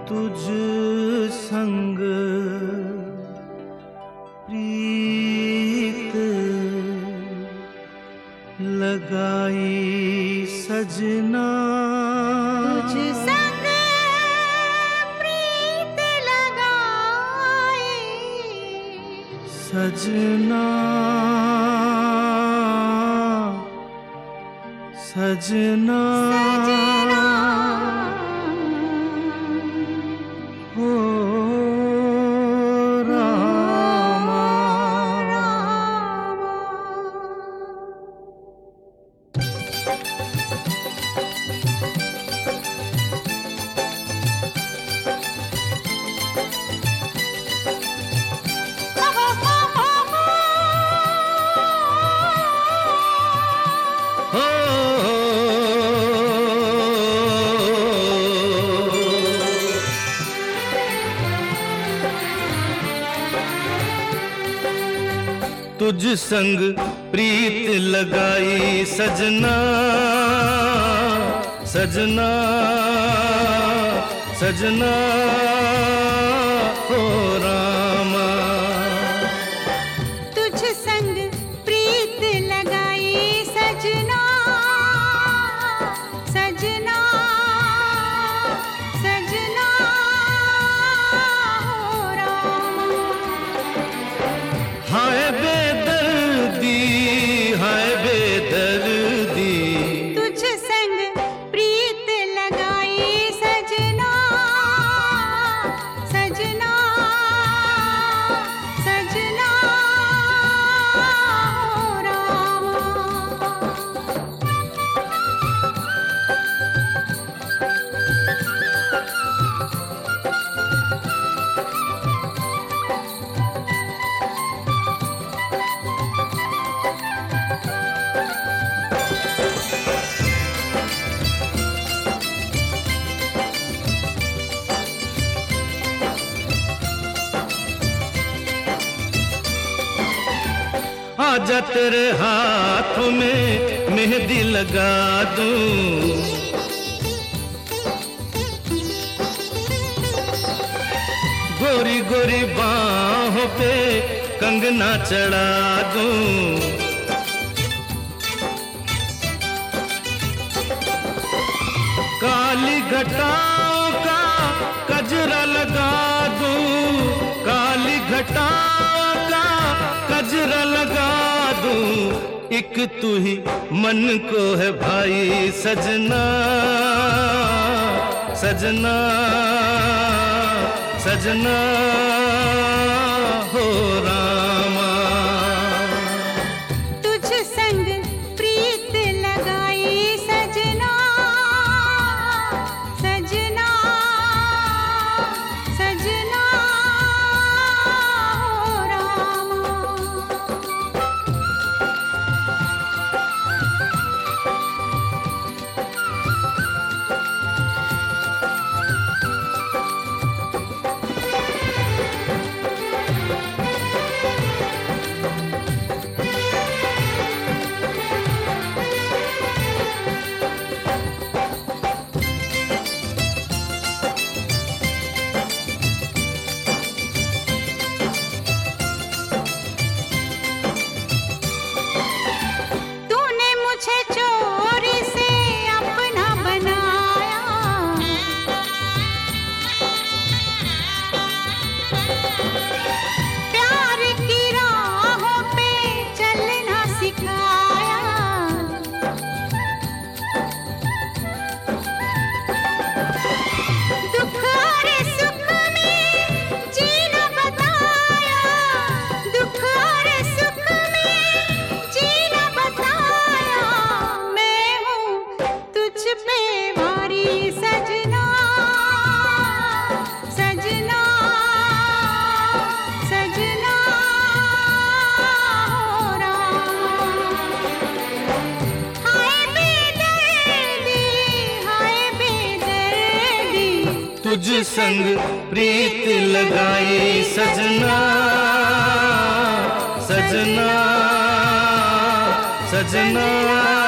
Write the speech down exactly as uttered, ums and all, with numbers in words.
तुझ संग प्रीत लगाई सजना, तुझ संग प्रीत लगाई सजना सजना, सजना हो रामा। हो तुझ संग प्रीत लगाई सजना, सजना सजना, हो रामा। तुझ संग प्रीत लगाई सजना, सजना सजना, हो रामा। हाय बेदर्दी, हाय बेदर्दी, तुझ संग प्रीत लगाई सजना, सजना सजना, हो रामा। आजा तेरे हाथों में मेहंदी लगा दूं, गोरी गोरी बाहों पे कंगना चढ़ा दूं, काली घटाओं का कजरा लगा दूं, काली घटाओं का कजरा लगा दूं, एक तू ही मन को है भाई सजना, सजना सजना, हो रामा। तुझ संग प्रीत लगाई सजना, सजना सजना, हो रामा। तूने मुझे चोरी से अपना बनाया, प्यार की राहों पे चलना सिखाया, दुख और सुख में जीना बताया, दुख और सुख में जीना बताया, मैं हूँ तुझ पे भारी सजना, सजना सजना, हो रामा। हाय बेदर्दी, हाय बेदर्दी, तुझ संग प्रीत लगाई सजना, सजना सजना।